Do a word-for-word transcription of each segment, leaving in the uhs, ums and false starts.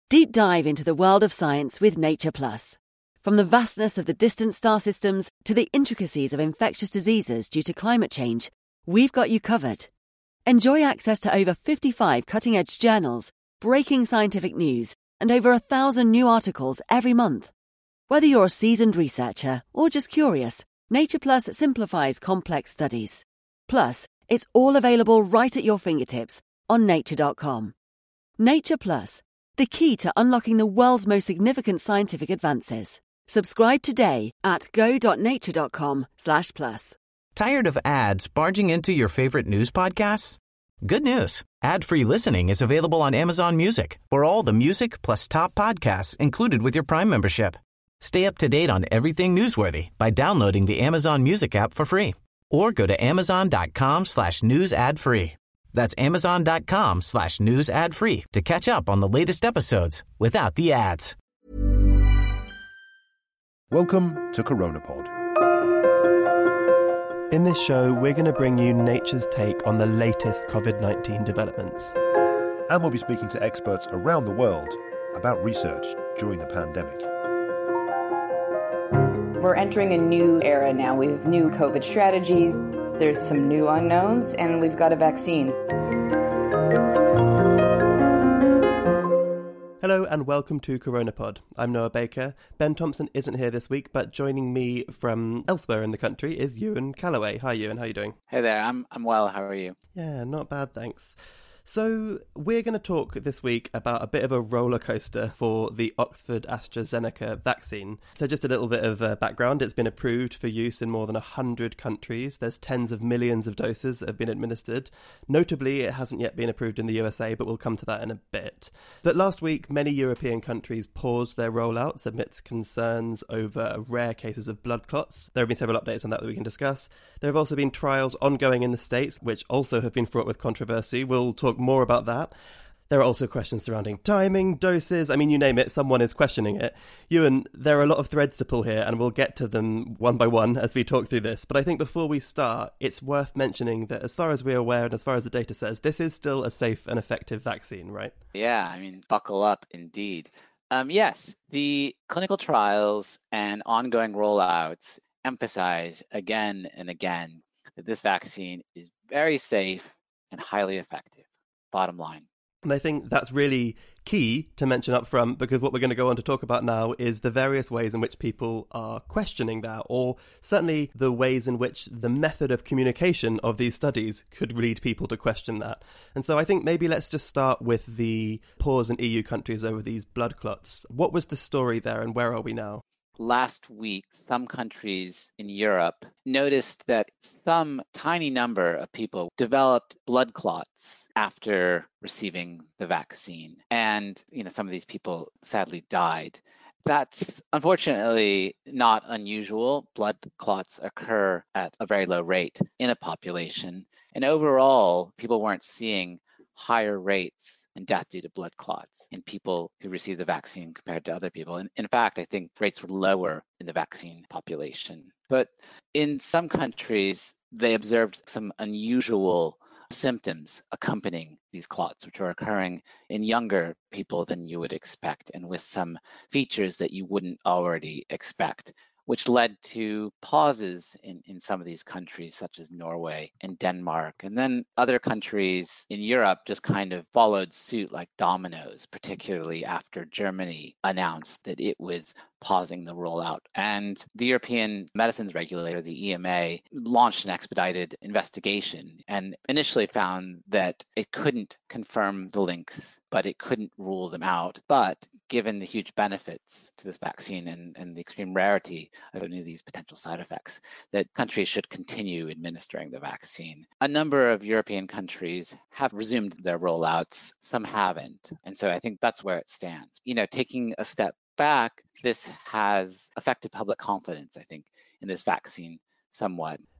Deep dive into the world of science with Nature Plus. From the vastness of the distant star systems to the intricacies of infectious diseases due to climate change, we've got you covered. Enjoy access to over fifty-five cutting-edge journals, breaking scientific news, and over a thousand new articles every month. Whether you're a seasoned researcher or just curious, Nature Plus simplifies complex studies. Plus, it's all available right at your fingertips on nature dot com. Nature Plus, the key to unlocking the world's most significant scientific advances. Subscribe today at go dot nature dot com slash plus. Tired of ads barging into your favorite news podcasts? Good news. Ad-free listening is available on Amazon Music for all the music plus top podcasts included with your Prime membership. Stay up to date on everything newsworthy by downloading the Amazon Music app for free or go to amazon.com slash news ad free. That's amazon.com slash news ad free to catch up on the latest episodes without the ads. Welcome to CoronaPod. In this show, we're going to bring you nature's take on the latest covid nineteen developments. And we'll be speaking to experts around the world about research during the pandemic. We're entering a new era now. We have new COVID strategies. There's some new unknowns, and we've got a vaccine. Hello and welcome to CoronaPod. I'm Noah Baker. Ben Thompson isn't here this week, but joining me from elsewhere in the country is Ewan Callaway. Hi Ewan, how are you doing? Hey there, I'm I'm well, how are you? Yeah, not bad, thanks. So we're going to talk this week about a bit of a roller coaster for the Oxford AstraZeneca vaccine. So just a little bit of uh, background. It's been approved for use in more than one hundred countries. There's tens of millions of doses that have been administered. Notably, it hasn't yet been approved in the U S A, but we'll come to that in a bit. But last week, many European countries paused their rollouts amidst concerns over rare cases of blood clots. There have been several updates on that that we can discuss. There have also been trials ongoing in the States, which also have been fraught with controversy. We'll talk more about that. There are also questions surrounding timing, doses, I mean, you name it, someone is questioning it. Ewan, there are a lot of threads to pull here, and we'll get to them one by one as we talk through this. But I think before we start, it's worth mentioning that as far as we're aware and as far as the data says, this is still a safe and effective vaccine, right? Yeah, I mean, buckle up indeed. Um, yes, the clinical trials and ongoing rollouts emphasize again and again that this vaccine is very safe and highly effective. Bottom line. And I think that's really key to mention up front, because what we're going to go on to talk about now is the various ways in which people are questioning that, or certainly the ways in which the method of communication of these studies could lead people to question that. And so I think maybe let's just start with the pause in E U countries over these blood clots. What was the story there and where are we now? Last week, some countries in Europe noticed that some tiny number of people developed blood clots after receiving the vaccine. And, you know, some of these people sadly died. That's unfortunately not unusual. Blood clots occur at a very low rate in a population. And overall, people weren't seeing higher rates and death due to blood clots in people who received the vaccine compared to other people. And in fact, I think rates were lower in the vaccine population. But in some countries, they observed some unusual symptoms accompanying these clots, which were occurring in younger people than you would expect, and with some features that you wouldn't already expect, which led to pauses in, in some of these countries, such as Norway and Denmark. And then other countries in Europe just kind of followed suit like dominoes, particularly after Germany announced that it was pausing the rollout. And the European Medicines Regulator, the E M A, launched an expedited investigation and initially found that it couldn't confirm the links, but it couldn't rule them out. But given the huge benefits to this vaccine and, and the extreme rarity of any of these potential side effects, that countries should continue administering the vaccine. A number of European countries have resumed their rollouts, some haven't. And so I think that's where it stands. You know, taking a step back, this has affected public confidence, I think, in this vaccine somewhat.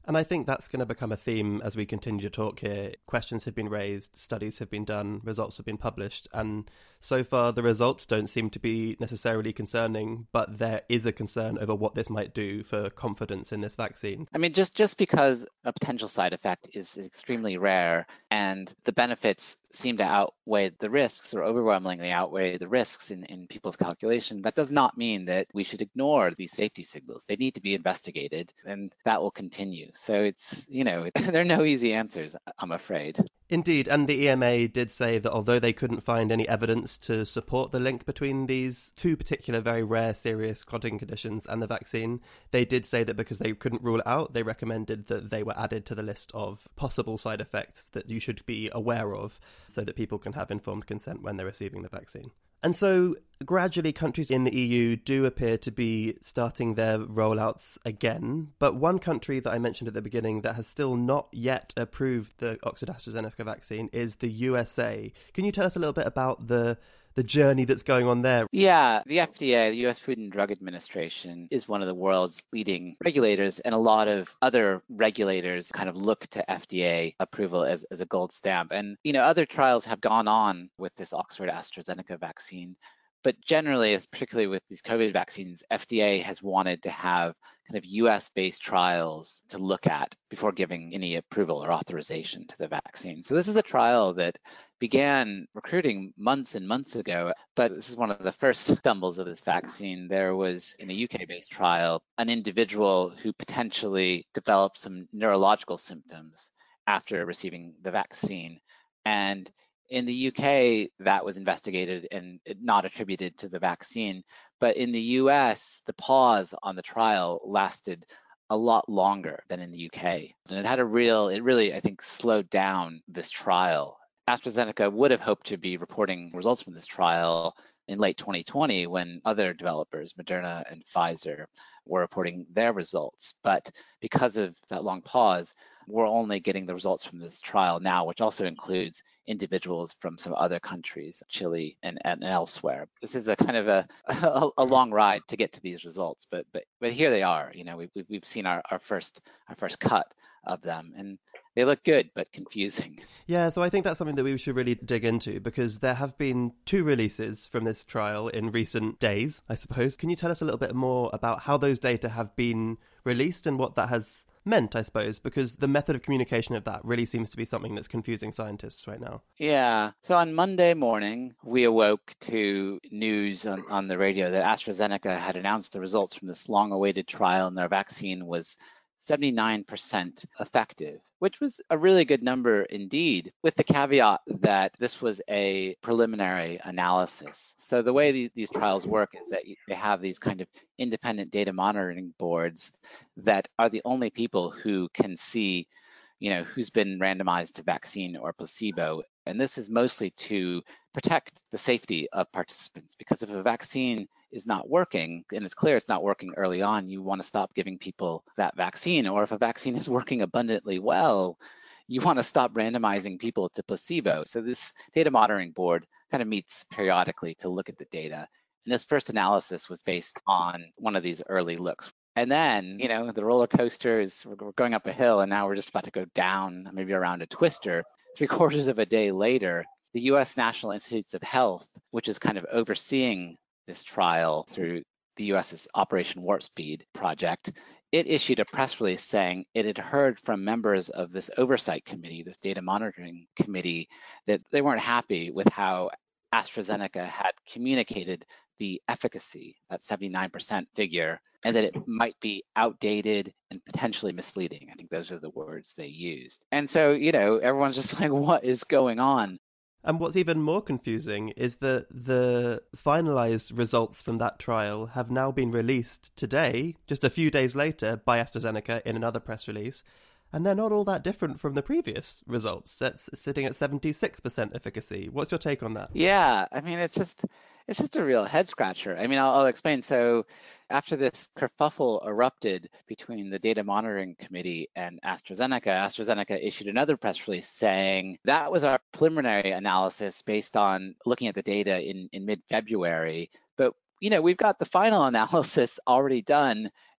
And I think that's going to become a theme as we continue to talk here. Questions have been raised, studies have been done, results have been published, and so far the results don't seem to be necessarily concerning, but there is a concern over what this might do for confidence in this vaccine. I mean, just, just because a potential side effect is extremely rare and the benefits seem to outweigh the risks or overwhelmingly outweigh the risks in, in people's calculation, that does not mean that we should ignore these safety signals. They need to be investigated, and that will continue. So it's, you know, there are no easy answers, I'm afraid. Indeed, and the E M A did say that although they couldn't find any evidence to support the link between these two particular very rare serious clotting conditions and the vaccine, they did say that because they couldn't rule it out, they recommended that they were added to the list of possible side effects that you should be aware of so that people can have informed consent when they're receiving the vaccine. And so gradually countries in the E U do appear to be starting their rollouts again. But one country that I mentioned at the beginning that has still not yet approved the Oxford-AstraZeneca vaccine is the U S A. Can you tell us a little bit about the the journey that's going on there? Yeah, the F D A, the U S Food and Drug Administration, is one of the world's leading regulators, and a lot of other regulators kind of look to F D A approval as, as a gold stamp. And, you know, other trials have gone on with this Oxford-AstraZeneca vaccine. But generally, particularly with these COVID vaccines, F D A has wanted to have kind of U S-based trials to look at before giving any approval or authorization to the vaccine. So this is a trial that began recruiting months and months ago, but this is one of the first stumbles of this vaccine. There was, in a U K-based trial, an individual who potentially developed some neurological symptoms after receiving the vaccine. And in the U K, that was investigated and not attributed to the vaccine. But in the U S, the pause on the trial lasted a lot longer than in the U K. And it had a real, it really, I think, slowed down this trial. AstraZeneca would have hoped to be reporting results from this trial in late twenty twenty when other developers, Moderna and Pfizer, were reporting their results. But because of that long pause, we're only getting the results from this trial now, which also includes individuals from some other countries, Chile and, and elsewhere. This is a kind of a, a, a long ride to get to these results, but but but here they are. You know, we've we've seen our, our first our first cut of them, and they look good but confusing. Yeah, so I think that's something that we should really dig into, because there have been two releases from this trial in recent days, I suppose. Can you tell us a little bit more about how those data have been released and what that has meant, I suppose, because the method of communication of that really seems to be something that's confusing scientists right now. Yeah. So on Monday morning, we awoke to news on, on the radio that AstraZeneca had announced the results from this long-awaited trial, and their vaccine was seventy-nine percent effective, which was a really good number indeed, with the caveat that this was a preliminary analysis. So the way these, these trials work is that they have these kind of independent data monitoring boards that are the only people who can see, you know, who's been randomized to vaccine or placebo. And this is mostly to protect the safety of participants, because if a vaccine is not working, and it's clear it's not working early on, you want to stop giving people that vaccine. Or if a vaccine is working abundantly well, you want to stop randomizing people to placebo. So this data monitoring board kind of meets periodically to look at the data. And this first analysis was based on one of these early looks. And then, you know, the roller coaster is, we're going up a hill, and now we're just about to go down, maybe around a twister. Three quarters of a day later, the U S National Institutes of Health, which is kind of overseeing this trial through the U S's Operation Warp Speed project, it issued a press release saying it had heard from members of this oversight committee, this data monitoring committee, that they weren't happy with how AstraZeneca had communicated the efficacy, that seventy-nine percent figure, and that it might be outdated and potentially misleading. I think those are the words they used. And so, you know, everyone's just like, what is going on? And what's even more confusing is that the finalised results from that trial have now been released today, just a few days later, by AstraZeneca in another press release. And they're not all that different from the previous results. That's sitting at seventy-six percent efficacy. What's your take on that? Yeah, I mean, it's just it's just a real head scratcher. I mean, I'll, I'll explain. So after this kerfuffle erupted between the Data Monitoring Committee and AstraZeneca, AstraZeneca issued another press release saying that was our preliminary analysis based on looking at the data in, in mid-February. But, you know, we've got the final analysis already done,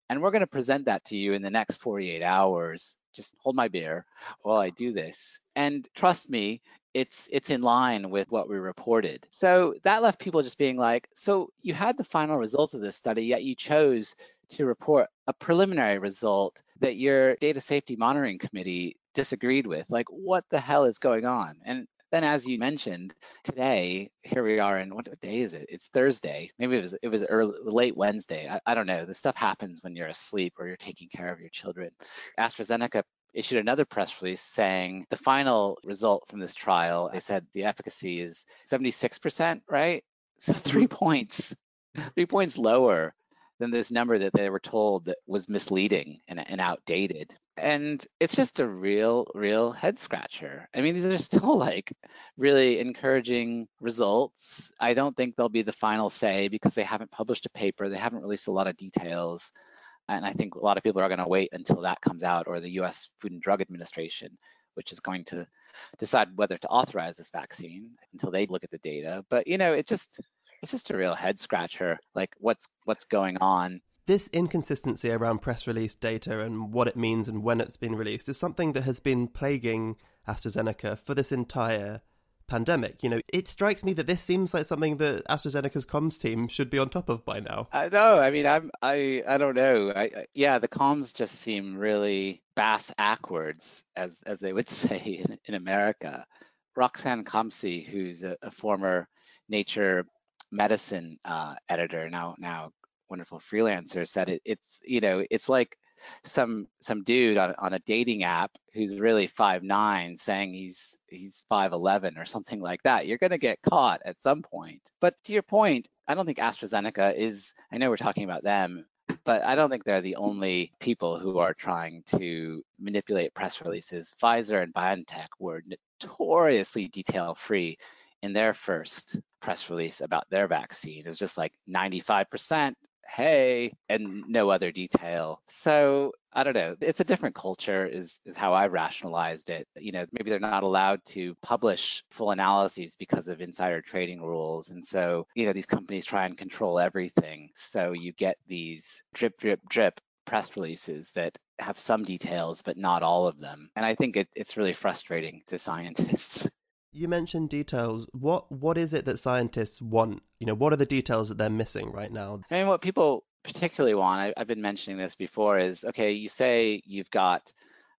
And we're going to present that to you in the next forty-eight hours. Just hold my beer while I do this. And trust me, it's it's in line with what we reported. So that left people just being like, so you had the final results of this study, yet you chose to report a preliminary result that your data safety monitoring committee disagreed with. Like, what the hell is going on? And then, as you mentioned, today, here we are, and what day is it? It's Thursday. Maybe it was it was early, late Wednesday. I, I don't know. This stuff happens when you're asleep or you're taking care of your children. AstraZeneca issued another press release saying the final result from this trial, they said the efficacy is seventy-six percent, right? So three points, three points lower than this number that they were told that was misleading and, and outdated. And it's just a real, real head scratcher. I mean, these are still like really encouraging results. I don't think they'll be the final say because they haven't published a paper. They haven't released a lot of details. And I think a lot of people are going to wait until that comes out, or the U S Food and Drug Administration, which is going to decide whether to authorize this vaccine until they look at the data. But, you know, it just it's just a real head scratcher, like what's what's going on. This inconsistency around press release data and what it means and when it's been released is something that has been plaguing AstraZeneca for this entire pandemic. You know, it strikes me that this seems like something that AstraZeneca's comms team should be on top of by now. I know. I mean, I'm, I, I don't know. I, I, yeah, the comms just seem really bass-ackwards, as as they would say in, in America. Roxanne Comsey, who's a, a former Nature medicine uh, editor, now now wonderful freelancer, said it, it's, you know, it's like some some dude on, on a dating app who's really five nine saying he's he's five eleven or something like that. You're going to get caught at some point. But to your point, I don't think AstraZeneca is, I know we're talking about them, but I don't think they're the only people who are trying to manipulate press releases. Pfizer and BioNTech were notoriously detail-free in their first press release about their vaccine. It was just like ninety-five percent, hey, and no other detail. So I don't know. It's a different culture is, is how I rationalized it. You know, maybe they're not allowed to publish full analyses because of insider trading rules. And so, you know, these companies try and control everything. So you get these drip, drip, drip press releases that have some details, but not all of them. And I think it, it's really frustrating to scientists. You mentioned details. What what is it that scientists want? You know, what are the details that they're missing right now? I mean, what people particularly want, I, I've been mentioning this before, is, okay, you say you've got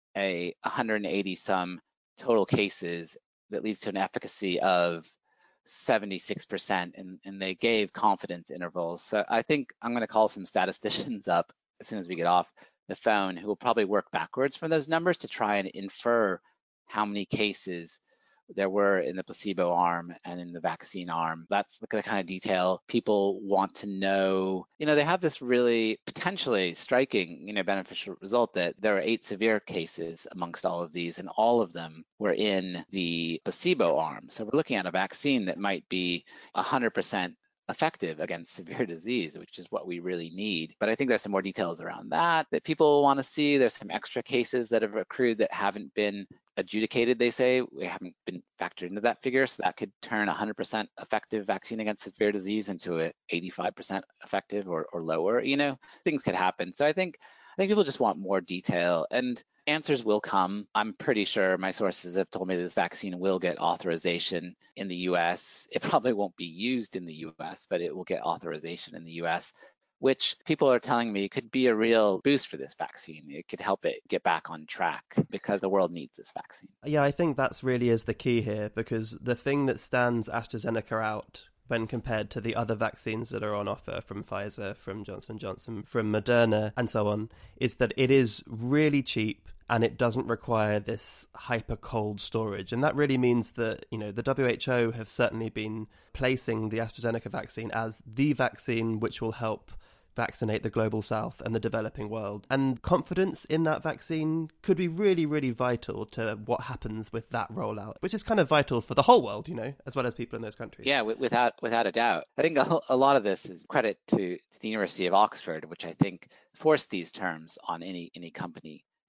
a one hundred eighty some total cases that leads to an efficacy of seventy-six percent, and, and they gave confidence intervals. So I think I'm going to call some statisticians up as soon as we get off the phone who will probably work backwards from those numbers to try and infer how many cases there were in the placebo arm and in the vaccine arm. That's the kind of detail people want to know. You know, they have this really potentially striking, you know, beneficial result that there are eight severe cases amongst all of these, and all of them were in the placebo arm. So we're looking at a vaccine that might be one hundred percent effective against severe disease, which is what we really need. But I think there's some more details around that that people want to see. There's some extra cases that have accrued that haven't been adjudicated, they say. We haven't been factored into that figure, so that could turn a one hundred percent effective vaccine against severe disease into a eighty-five percent effective or, or lower. You know, things could happen. So I think I think people just want more detail, and answers will come. I'm pretty sure my sources have told me this vaccine will get authorization in the U S. It probably won't be used in the U S, but it will get authorization in the U S, which people are telling me could be a real boost for this vaccine. It could help it get back on track because the world needs this vaccine. Yeah, I think that's really is the key here, because the thing that stands AstraZeneca out when compared to the other vaccines that are on offer from Pfizer, from Johnson and Johnson, from Moderna, and so on, is that it is really cheap and it doesn't require this hyper cold storage. And that really means that, you know, the W H O have certainly been placing the AstraZeneca vaccine as the vaccine which will help vaccinate the global south and the developing world. And confidence in that vaccine could be really, really vital to what happens with that rollout, which is kind of vital for the whole world, you know, as well as people in those countries. Yeah, without without a doubt. I think a, a lot of this is credit to, to the University of Oxford, which I think forced these terms on any any company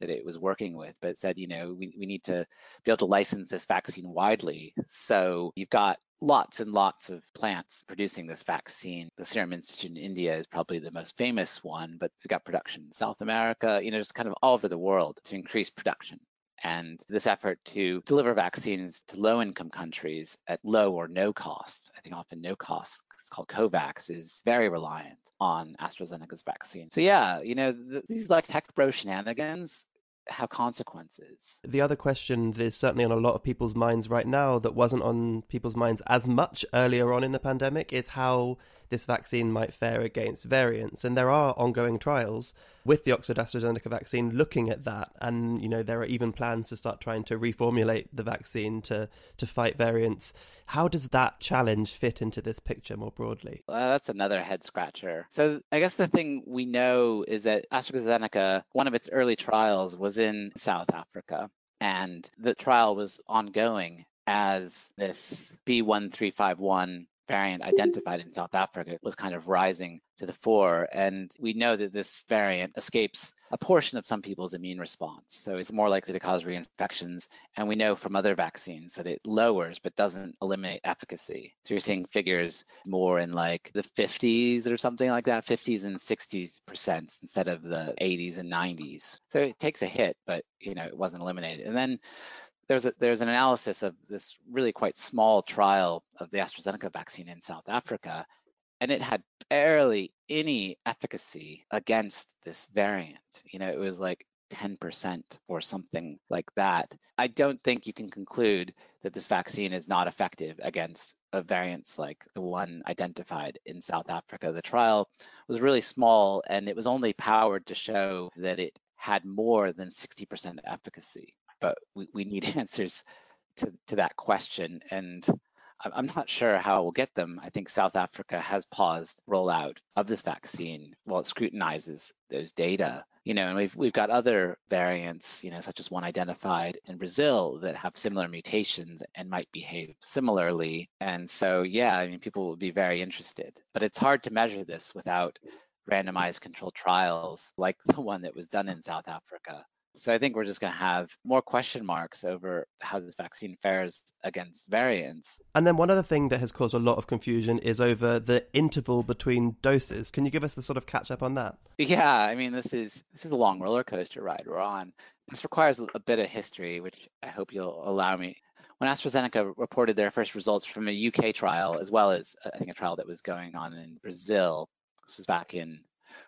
that it was working with, but it said, you know, we, we need to be able to license this vaccine widely. So you've got lots and lots of plants producing this vaccine. The Serum Institute in India is probably the most famous one, but they've got production in South America, you know, just kind of all over the world to increase production. And this effort to deliver vaccines to low-income countries at low or no cost, I think often no cost, it's called COVAX, is very reliant on AstraZeneca's vaccine. So yeah, you know, th- these like tech bro shenanigans have consequences. The other question that is certainly on a lot of people's minds right now that wasn't on people's minds as much earlier on in the pandemic is how this vaccine might fare against variants. And there are ongoing trials with the Oxford AstraZeneca vaccine looking at that. And, you know, there are even plans to start trying to reformulate the vaccine to, to fight variants. How does that challenge fit into this picture more broadly? Well, that's another head scratcher. So I guess the thing we know is that AstraZeneca, one of its early trials was in South Africa, and the trial was ongoing as this B one three five one variant identified in South Africa was kind of rising to the fore. And we know that this variant escapes a portion of some people's immune response. So it's more likely to cause reinfections. And we know from other vaccines that it lowers but doesn't eliminate efficacy. So you're seeing figures more in like the fifties or something like that, fifties and sixties percent instead of the eighties and nineties. So it takes a hit, but you know, it wasn't eliminated. And then There's, a, there's an analysis of this really quite small trial of the AstraZeneca vaccine in South Africa, and it had barely any efficacy against this variant. You know, it was like ten percent or something like that. I don't think you can conclude that this vaccine is not effective against variants like the one identified in South Africa. The trial was really small, and it was only powered to show that it had more than sixty percent efficacy. But we, we need answers to, to that question. And I'm not sure how we'll get them. I think South Africa has paused rollout of this vaccine while it scrutinizes those data. You know, and we've we've got other variants, you know, such as one identified in Brazil that have similar mutations and might behave similarly. And so, yeah, I mean, people will be very interested. But it's hard to measure this without randomized controlled trials like the one that was done in South Africa. So I think we're just going to have more question marks over how this vaccine fares against variants. And then one other thing that has caused a lot of confusion is over the interval between doses. Can you give us the sort of catch up on that? Yeah, I mean, this is this is a long roller coaster ride we're on. This requires a bit of history, which I hope you'll allow me. When AstraZeneca reported their first results from a U K trial, as well as I think a trial that was going on in Brazil, this was back in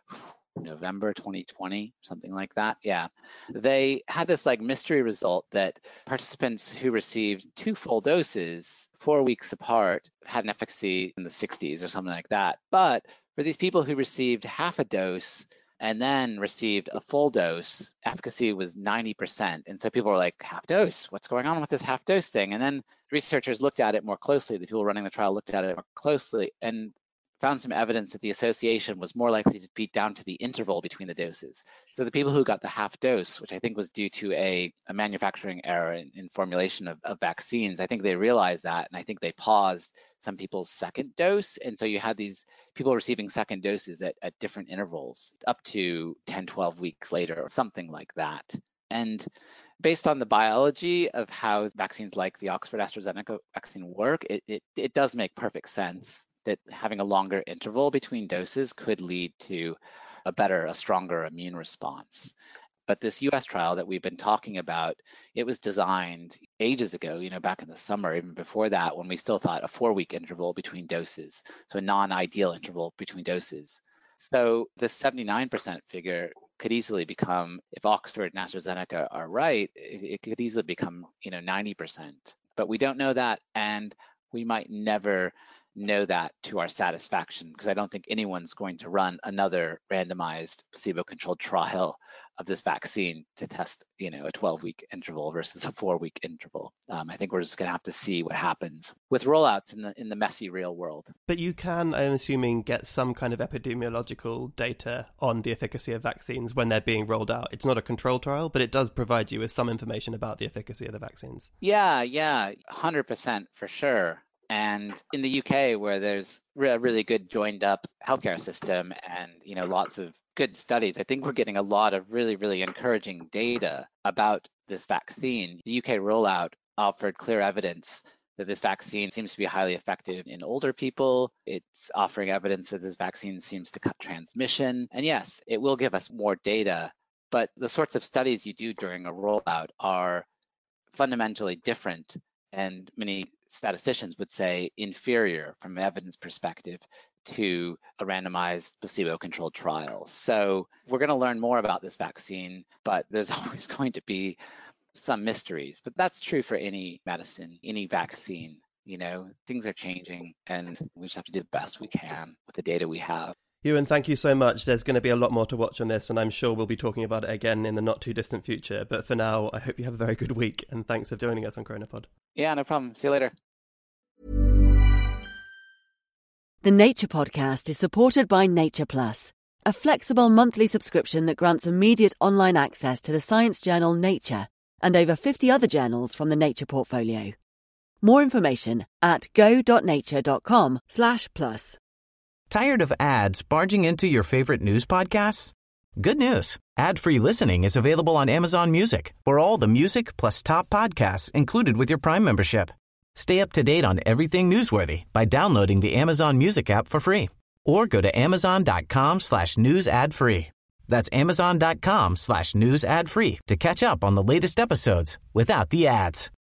November twenty twenty, something like that. Yeah. They had this like mystery result that participants who received two full doses four weeks apart had an efficacy in the sixties or something like that. But for these people who received half a dose and then received a full dose, efficacy was ninety percent. And so people were like, half dose, what's going on with this half dose thing? And then researchers looked at it more closely. The people running the trial looked at it more closely and found some evidence that the association was more likely to be down to the interval between the doses. So the people who got the half dose, which I think was due to a, a manufacturing error in, in formulation of, of vaccines, I think they realized that, and I think they paused some people's second dose. And so you had these people receiving second doses at, at different intervals, up to ten, twelve weeks later or something like that. And based on the biology of how vaccines like the Oxford AstraZeneca vaccine work, it, it, it does make perfect sense that having a longer interval between doses could lead to a better, a stronger immune response. But this U S trial that we've been talking about, it was designed ages ago, you know, back in the summer, even before that, when we still thought a four-week interval between doses, so a non-ideal interval between doses. So the seventy-nine percent figure could easily become, if Oxford and AstraZeneca are right, it could easily become, you know, ninety percent. But we don't know that, and we might never know that to our satisfaction, because I don't think anyone's going to run another randomized placebo-controlled trial of this vaccine to test, you know, a twelve-week interval versus a four-week interval. Um, I think we're just going to have to see what happens with rollouts in the in the messy real world. But you can, I'm assuming, get some kind of epidemiological data on the efficacy of vaccines when they're being rolled out. It's not a control trial, but it does provide you with some information about the efficacy of the vaccines. Yeah, yeah, one hundred percent for sure. And in the U K, where there's a really good joined up healthcare system and, you know, lots of good studies, I think we're getting a lot of really, really encouraging data about this vaccine. The U K rollout offered clear evidence that this vaccine seems to be highly effective in older people. It's offering evidence that this vaccine seems to cut transmission. And yes, it will give us more data, but the sorts of studies you do during a rollout are fundamentally different, and many statisticians would say inferior from an evidence perspective to a randomized placebo-controlled trial. So we're going to learn more about this vaccine, but there's always going to be some mysteries. But that's true for any medicine, any vaccine. You know, things are changing, and we just have to do the best we can with the data we have. Ewan, thank you so much. There's going to be a lot more to watch on this, and I'm sure we'll be talking about it again in the not too distant future. But for now, I hope you have a very good week, and thanks for joining us on CoronaPod. Yeah, no problem. See you later. The Nature Podcast is supported by Nature Plus, a flexible monthly subscription that grants immediate online access to the science journal Nature and over fifty other journals from the Nature portfolio. More information at go.nature.com slash plus. Tired of ads barging into your favorite news podcasts? Good news. Ad-free listening is available on Amazon Music for all the music plus top podcasts included with your Prime membership. Stay up to date on everything newsworthy by downloading the Amazon Music app for free or go to amazon.com slash news ad free. That's amazon.com slash news ad free to catch up on the latest episodes without the ads.